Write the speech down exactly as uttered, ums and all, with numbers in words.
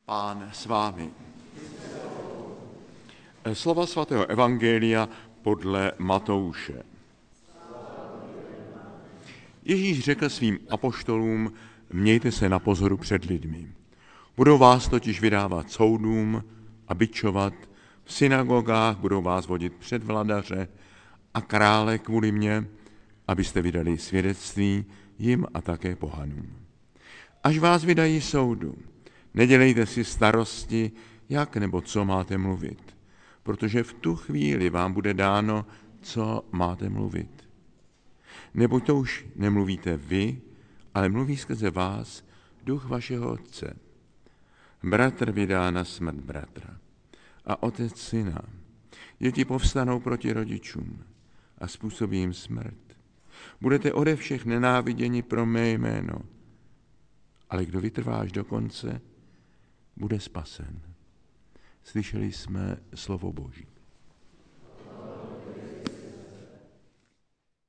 Pán s vámi. Slova svatého evangelia podle Matouše. Ježíš řekl svým apoštolům, mějte se na pozoru před lidmi. Budou vás totiž vydávat soudům a bičovat, v synagogách budou vás vodit před vladaře a krále kvůli mně, abyste vydali svědectví jim a také pohanům. Až vás vydají soudu, nedělejte si starosti, jak nebo co máte mluvit, protože v tu chvíli vám bude dáno, co máte mluvit. Neboť to už nemluvíte vy, ale mluví skrze vás duch vašeho Otce. Bratr vydá na smrt bratra a otec syna. Děti povstanou proti rodičům a způsobí jim smrt. Budete ode všech nenáviděni pro mé jméno, ale kdo vytrvá až do konce, bude spasen. Slyšeli jsme slovo Boží.